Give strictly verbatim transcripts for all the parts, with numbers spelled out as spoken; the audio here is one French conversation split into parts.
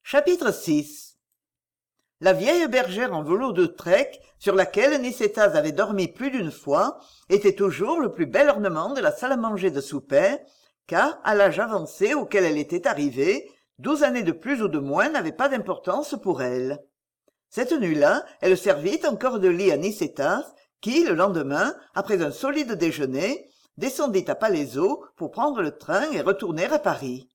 Chapitre six. La vieille bergère en velours de trek, sur laquelle Nicétas avait dormi plus d'une fois, était toujours le plus bel ornement de la salle à manger de souper, car, à l'âge avancé auquel elle était arrivée, douze années de plus ou de moins n'avaient pas d'importance pour elle. Cette nuit-là, elle servit encore de lit à Nicétas, qui, le lendemain, après un solide déjeuner, descendit à Palaiseau pour prendre le train et retourner à Paris.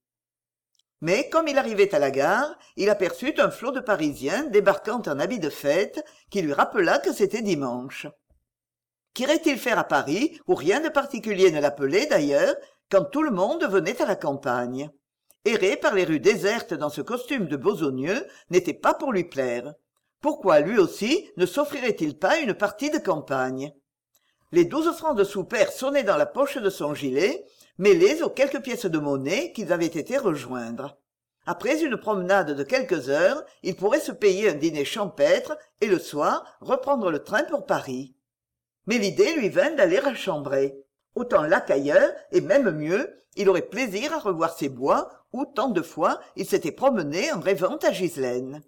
Mais comme il arrivait à la gare, il aperçut un flot de Parisiens débarquant en habit de fête, qui lui rappela que c'était dimanche. Qu'irait-il faire à Paris, où rien de particulier ne l'appelait d'ailleurs, quand tout le monde venait à la campagne? Errer par les rues désertes dans ce costume de besogneux n'était pas pour lui plaire. Pourquoi lui aussi ne s'offrirait-il pas une partie de campagne? Les douze francs de soupert sonnaient dans la poche de son gilet, mêlés aux quelques pièces de monnaie qu'ils avaient été rejoindre. Après une promenade de quelques heures, il pourrait se payer un dîner champêtre et le soir reprendre le train pour Paris. Mais l'idée lui vint d'aller à Chambray. Autant là qu'ailleurs, et même mieux, il aurait plaisir à revoir ces bois où tant de fois il s'était promené en rêvant à Ghislaine.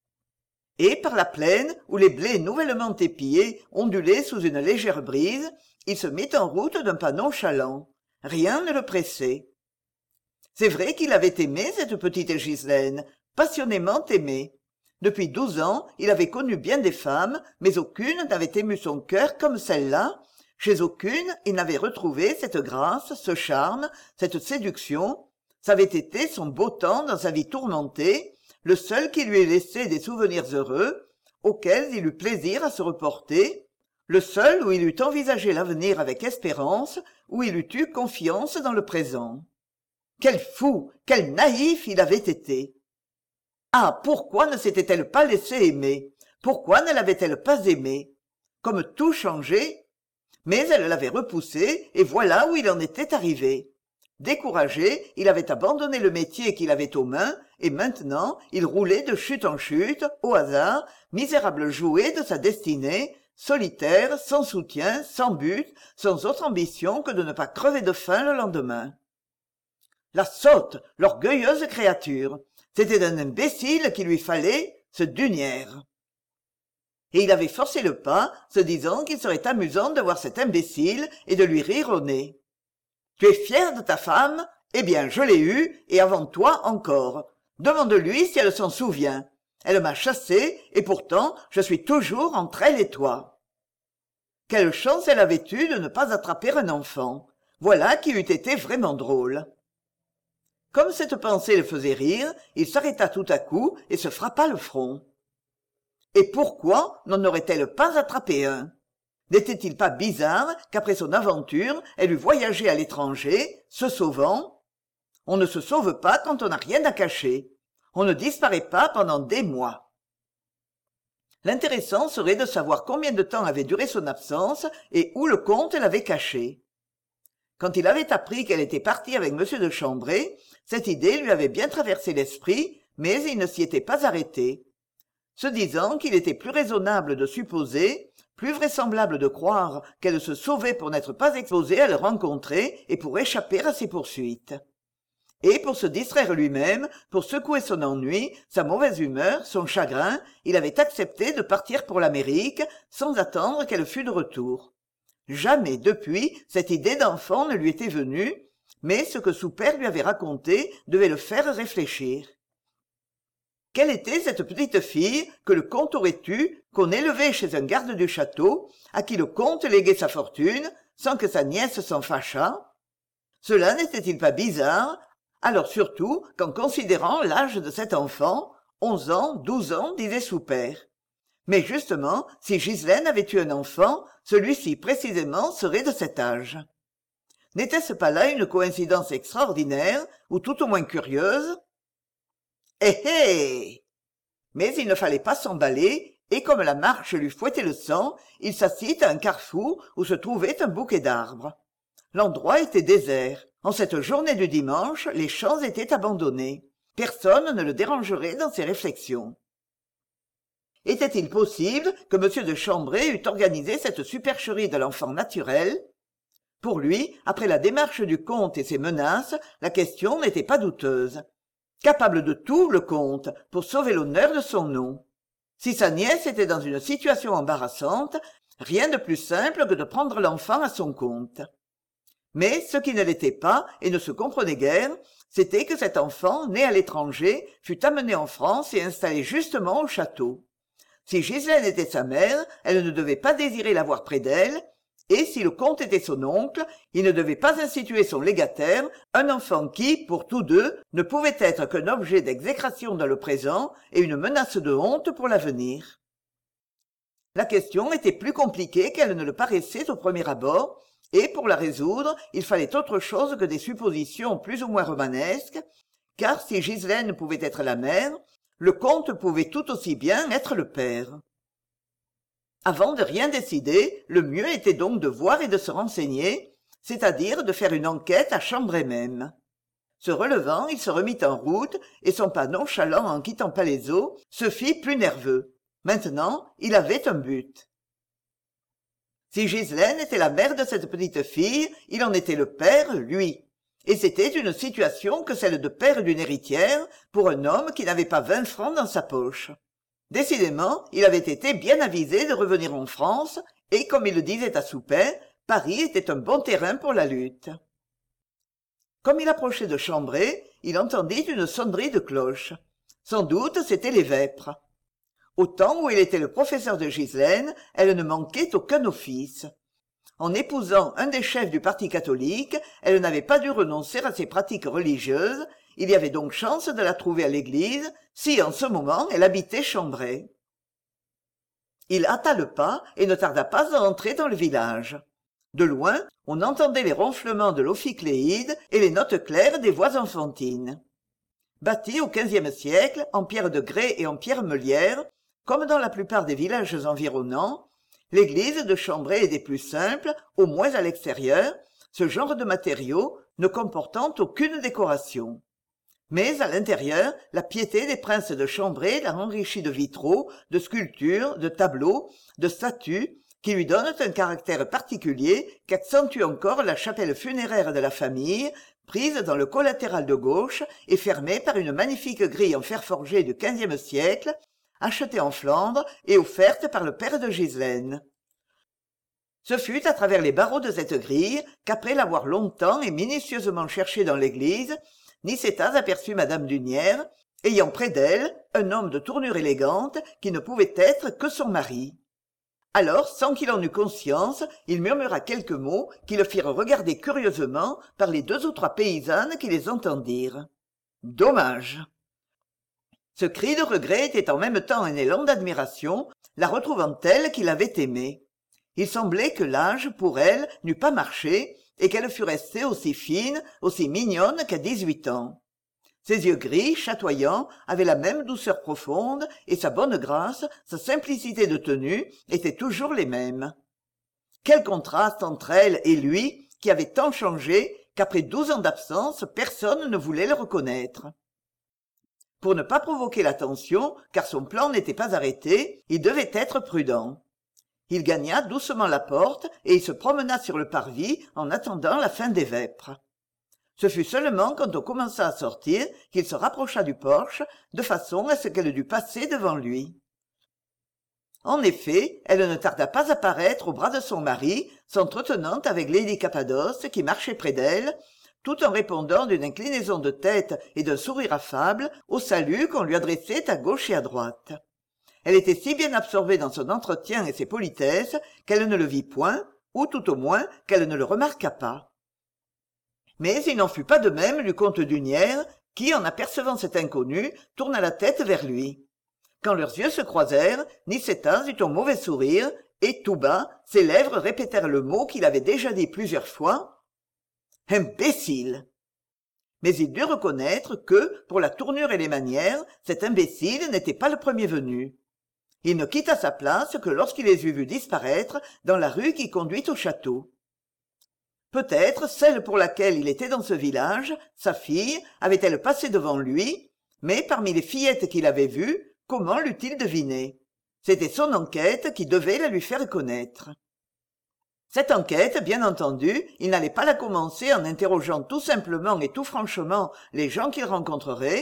Et par la plaine, où les blés nouvellement épillés ondulaient sous une légère brise, il se mit en route d'un pas nonchalant. Rien ne le pressait. C'est vrai qu'il avait aimé cette petite Ghislaine, passionnément aimé. Depuis douze ans, il avait connu bien des femmes, mais aucune n'avait ému son cœur comme celle-là. Chez aucune, il n'avait retrouvé cette grâce, ce charme, cette séduction. Ça avait été son beau temps dans sa vie tourmentée, le seul qui lui ait laissé des souvenirs heureux, auxquels il eut plaisir à se reporter, le seul où il eût envisagé l'avenir avec espérance, où il eût eu confiance dans le présent. Quel fou, quel naïf il avait été! Ah, pourquoi ne s'était-elle pas laissée aimer? Pourquoi ne l'avait-elle pas aimé? Comme tout changeait! Mais elle l'avait repoussé, et voilà où il en était arrivé. Découragé, il avait abandonné le métier qu'il avait aux mains, et maintenant il roulait de chute en chute, au hasard, misérable jouet de sa destinée, solitaire, sans soutien, sans but, sans autre ambition que de ne pas crever de faim le lendemain. La sotte, l'orgueilleuse créature! C'était d'un imbécile qu'il lui fallait se d'unière. Et il avait forcé le pas, se disant qu'il serait amusant de voir cet imbécile et de lui rire au nez. Tu es fier de ta femme? Eh bien, je l'ai eue, et avant toi encore. Demande-lui si elle s'en souvient. Elle m'a chassé, et pourtant je suis toujours entre elle et toi. Quelle chance elle avait eue de ne pas attraper un enfant. Voilà qui eût été vraiment drôle. Comme cette pensée le faisait rire, il s'arrêta tout à coup et se frappa le front. Et pourquoi n'en aurait-elle pas attrapé un? N'était-il pas bizarre qu'après son aventure, elle eût voyagé à l'étranger, se sauvant? On ne se sauve pas quand on n'a rien à cacher. On ne disparaît pas pendant des mois. L'intéressant serait de savoir combien de temps avait duré son absence et où le comte l'avait cachée. Quand il avait appris qu'elle était partie avec M. de Chambray, cette idée lui avait bien traversé l'esprit, mais il ne s'y était pas arrêté. Se disant qu'il était plus raisonnable de supposer, plus vraisemblable de croire qu'elle se sauvait pour n'être pas exposée à le rencontrer et pour échapper à ses poursuites. Et pour se distraire lui-même, pour secouer son ennui, sa mauvaise humeur, son chagrin, il avait accepté de partir pour l'Amérique sans attendre qu'elle fût de retour. Jamais depuis cette idée d'enfant ne lui était venue, mais ce que Soupert lui avait raconté devait le faire réfléchir. Quelle était cette petite fille que le comte aurait eue, qu'on élevait chez un garde du château, à qui le comte léguait sa fortune, sans que sa nièce s'en fâchât? Cela n'était-il pas bizarre? Alors surtout qu'en considérant l'âge de cet enfant, onze ans, douze ans, disait Soupert. Mais justement, si Ghislaine avait eu un enfant, celui-ci précisément serait de cet âge. N'était-ce pas là une coïncidence extraordinaire, ou tout au moins curieuse? Eh eh! Mais il ne fallait pas s'emballer, et comme la marche lui fouettait le sang, il s'assit à un carrefour où se trouvait un bouquet d'arbres. L'endroit était désert. En cette journée du dimanche, les champs étaient abandonnés. Personne ne le dérangerait dans ses réflexions. Était-il possible que M. de Chambray eût organisé cette supercherie de l'enfant naturel? Pour lui, après la démarche du comte et ses menaces, la question n'était pas douteuse. Capable de tout, le comte, pour sauver l'honneur de son nom. Si sa nièce était dans une situation embarrassante, rien de plus simple que de prendre l'enfant à son compte. Mais ce qui ne l'était pas et ne se comprenait guère, c'était que cet enfant, né à l'étranger, fût amené en France et installé justement au château. Si Ghislaine était sa mère, elle ne devait pas désirer l'avoir près d'elle, et si le comte était son oncle, il ne devait pas instituer son légataire, un enfant qui, pour tous deux, ne pouvait être qu'un objet d'exécration dans le présent et une menace de honte pour l'avenir. La question était plus compliquée qu'elle ne le paraissait au premier abord, et pour la résoudre, il fallait autre chose que des suppositions plus ou moins romanesques, car si Ghislaine pouvait être la mère, le comte pouvait tout aussi bien être le père. Avant de rien décider, le mieux était donc de voir et de se renseigner, c'est-à-dire de faire une enquête à Chambray même. Se relevant, il se remit en route, et son pas nonchalant en quittant Palaiseau se fit plus nerveux. Maintenant, il avait un but. Si Ghislaine était la mère de cette petite fille, il en était le père, lui. Et c'était une situation que celle de père d'une héritière pour un homme qui n'avait pas vingt francs dans sa poche. Décidément, il avait été bien avisé de revenir en France, et comme il le disait à Soupin, Paris était un bon terrain pour la lutte. Comme il approchait de Chambray, il entendit une sonnerie de cloche. Sans doute c'étaient les vêpres. Au temps où il était le professeur de Ghislaine, elle ne manquait aucun office. En épousant un des chefs du parti catholique, elle n'avait pas dû renoncer à ses pratiques religieuses, il y avait donc chance de la trouver à l'église, si en ce moment elle habitait Chambray. Il hâta le pas et ne tarda pas à entrer dans le village. De loin, on entendait les ronflements de l'ophicléide et les notes claires des voix enfantines. Bâtie au quinzième siècle, en pierre de grès et en pierre meulière, comme dans la plupart des villages environnants, l'église de Chambray est des plus simples, au moins à l'extérieur, ce genre de matériaux ne comportant aucune décoration. Mais à l'intérieur, la piété des princes de Chambray l'a enrichie de vitraux, de sculptures, de tableaux, de statues, qui lui donnent un caractère particulier qu'accentue encore la chapelle funéraire de la famille, prise dans le collatéral de gauche et fermée par une magnifique grille en fer forgé du quinzième siècle, achetée en Flandre et offerte par le père de Ghislaine. Ce fut à travers les barreaux de cette grille qu'après l'avoir longtemps et minutieusement cherchée dans l'église, Nicétas aperçut madame Dunière, ayant près d'elle un homme de tournure élégante qui ne pouvait être que son mari. Alors, sans qu'il en eût conscience, il murmura quelques mots qui le firent regarder curieusement par les deux ou trois paysannes qui les entendirent. Dommage. Ce cri de regret était en même temps un élan d'admiration, la retrouvant telle qu'il avait aimée. Il semblait que l'âge, pour elle, n'eût pas marché, et qu'elle fût restée aussi fine, aussi mignonne qu'à dix-huit ans. Ses yeux gris, chatoyants, avaient la même douceur profonde, et sa bonne grâce, sa simplicité de tenue, étaient toujours les mêmes. Quel contraste entre elle et lui, qui avait tant changé qu'après douze ans d'absence, personne ne voulait le reconnaître. Pour ne pas provoquer l'attention, car son plan n'était pas arrêté, il devait être prudent. Il gagna doucement la porte et il se promena sur le parvis en attendant la fin des vêpres. Ce fut seulement quand on commença à sortir qu'il se rapprocha du porche, de façon à ce qu'elle dût passer devant lui. En effet, elle ne tarda pas à paraître au bras de son mari, s'entretenant avec lady Cappadoce qui marchait près d'elle, tout en répondant d'une inclinaison de tête et d'un sourire affable au salut qu'on lui adressait à gauche et à droite. Elle était si bien absorbée dans son entretien et ses politesses qu'elle ne le vit point, ou tout au moins qu'elle ne le remarqua pas. Mais il n'en fut pas de même du comte d'Hunières, qui, en apercevant cet inconnu, tourna la tête vers lui. Quand leurs yeux se croisèrent, Nicétas eut un mauvais sourire, et tout bas, ses lèvres répétèrent le mot qu'il avait déjà dit plusieurs fois. « Imbécile !» Mais il dut reconnaître que, pour la tournure et les manières, cet imbécile n'était pas le premier venu. Il ne quitta sa place que lorsqu'il les eut vus disparaître dans la rue qui conduit au château. Peut-être celle pour laquelle il était dans ce village, sa fille, avait-elle passé devant lui, mais parmi les fillettes qu'il avait vues, comment l'eût-il deviné? C'était son enquête qui devait la lui faire connaître. Cette enquête, bien entendu, il n'allait pas la commencer en interrogeant tout simplement et tout franchement les gens qu'il rencontrerait,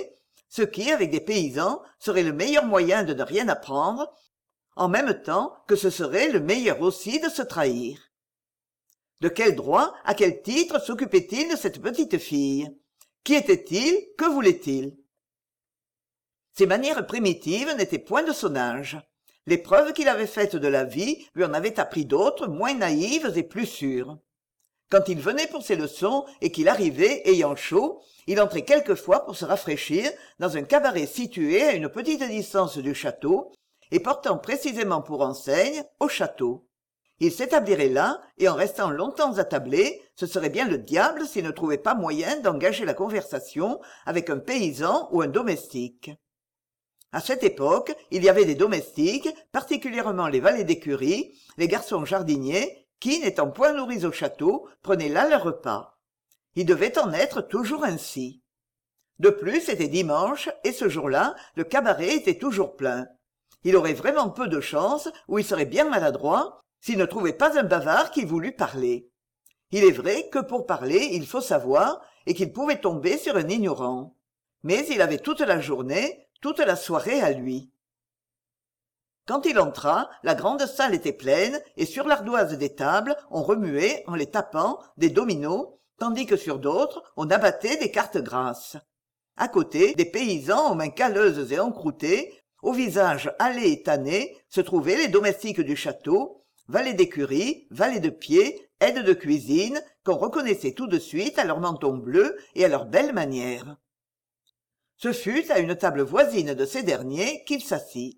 ce qui, avec des paysans, serait le meilleur moyen de ne rien apprendre, en même temps que ce serait le meilleur aussi de se trahir. De quel droit, à quel titre s'occupait-il de cette petite fille? Qui était-il? Que voulait-il? Ses manières primitives n'étaient point de son âge. L'épreuve qu'il avait faite de la vie lui en avait appris d'autres moins naïves et plus sûres. Quand il venait pour ses leçons et qu'il arrivait, ayant chaud, il entrait quelquefois pour se rafraîchir dans un cabaret situé à une petite distance du château et portant précisément pour enseigne au château. Il s'établirait là, et en restant longtemps attablé, ce serait bien le diable s'il ne trouvait pas moyen d'engager la conversation avec un paysan ou un domestique. À cette époque, il y avait des domestiques, particulièrement les valets d'écurie, les garçons jardiniers, qui, n'étant point nourris au château, prenaient là leur repas. Il devait en être toujours ainsi. De plus, c'était dimanche, et ce jour-là, le cabaret était toujours plein. Il aurait vraiment peu de chance, ou il serait bien maladroit, s'il ne trouvait pas un bavard qui voulût parler. Il est vrai que pour parler, il faut savoir, et qu'il pouvait tomber sur un ignorant. Mais il avait toute la journée, toute la soirée à lui. Quand il entra, la grande salle était pleine, et sur l'ardoise des tables, on remuait, en les tapant, des dominos, tandis que sur d'autres, on abattait des cartes grasses. À côté, des paysans aux mains calleuses et encroûtées, au visage hâlé et tanné, se trouvaient les domestiques du château, valets d'écurie, valets de pied, aides de cuisine, qu'on reconnaissait tout de suite à leur menton bleu et à leurs belles manières. Ce fut à une table voisine de ces derniers qu'il s'assit.